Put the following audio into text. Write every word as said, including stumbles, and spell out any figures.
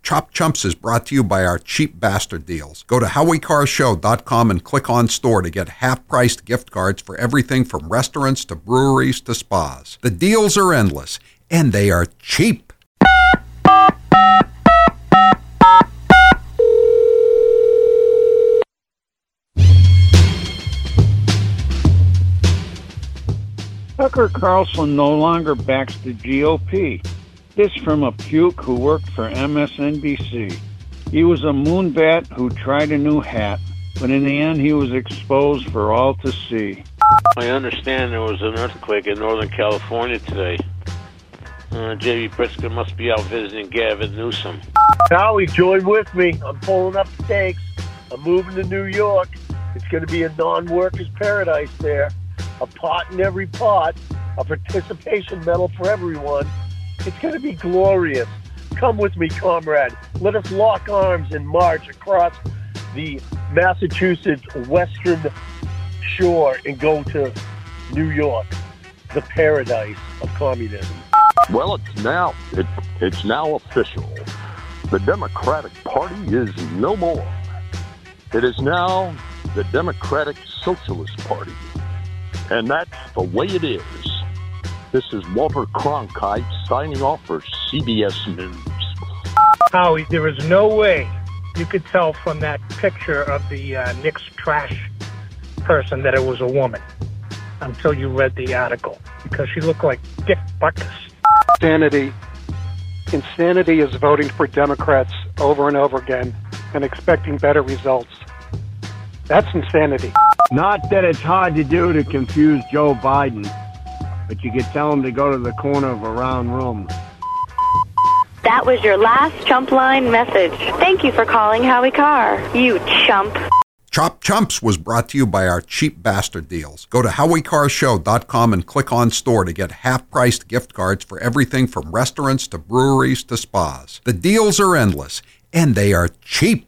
Chop Chumps is brought to you by our cheap bastard deals. Go to howie car show dot com and click on store to get half-priced gift cards for everything from restaurants to breweries to spas. The deals are endless, and they are cheap. Tucker Carlson no longer backs the G O P. This from a puke who worked for M S N B C. He was a moonbat who tried a new hat, but in the end he was exposed for all to see. I understand there was an earthquake in Northern California today. Uh, J B Pritzker must be out visiting Gavin Newsom. Howie, join with me. I'm pulling up stakes. I'm moving to New York. It's going to be a non-workers paradise there. A pot in every pot, a participation medal for everyone. It's going to be glorious. Come with me, comrade. Let us lock arms and march across the Massachusetts western shore and go to New York, the paradise of communism. Well, it's now it, it's now official. The Democratic Party is no more. It is now the Democratic Socialist Party. And that's the way it is. This is Walter Cronkite signing off for C B S News. Howie, there is no way you could tell from that picture of the uh, Knicks trash person that it was a woman until you read the article, because she looked like Dick Butkus. Insanity. Insanity is voting for Democrats over and over again and expecting better results. That's insanity. Not that it's hard to do to confuse Joe Biden, but you could tell him to go to the corner of a round room. That was your last Chump Line message. Thank you for calling Howie Carr, you chump. Chop Chumps was brought to you by our cheap bastard deals. Go to howie car show dot com and click on store to get half-priced gift cards for everything from restaurants to breweries to spas. The deals are endless, and they are cheap.